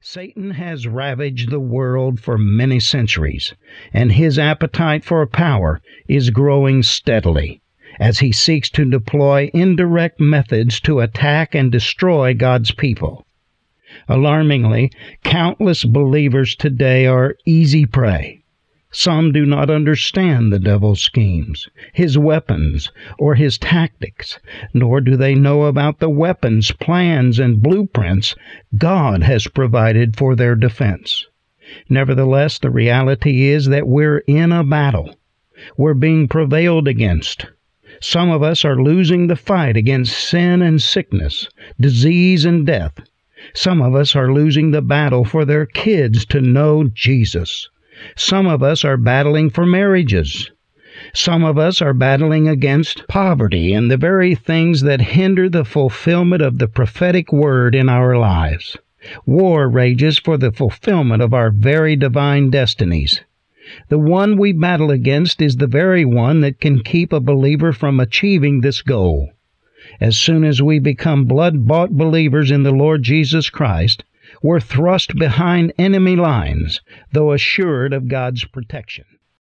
Satan has ravaged the world for many centuries, and his appetite for power is growing steadily as he seeks to deploy indirect methods to attack and destroy God's people. Alarmingly, countless believers today are easy prey. Some do not understand the devil's schemes, his weapons, or his tactics, nor do they know about the weapons, plans, and blueprints God has provided for their defense. Nevertheless, the reality is that we're in a battle. We're being prevailed against. Some of us are losing the fight against sin and sickness, disease and death. Some of us are losing the battle for their kids to know Jesus. Some of us are battling for marriages. Some of us are battling against poverty and the very things that hinder the fulfillment of the prophetic word in our lives. War rages for the fulfillment of our very divine destinies. The one we battle against is the very one that can keep a believer from achieving this goal. As soon as we become blood-bought believers in the Lord Jesus Christ, we're thrust behind enemy lines, though assured of God's protection.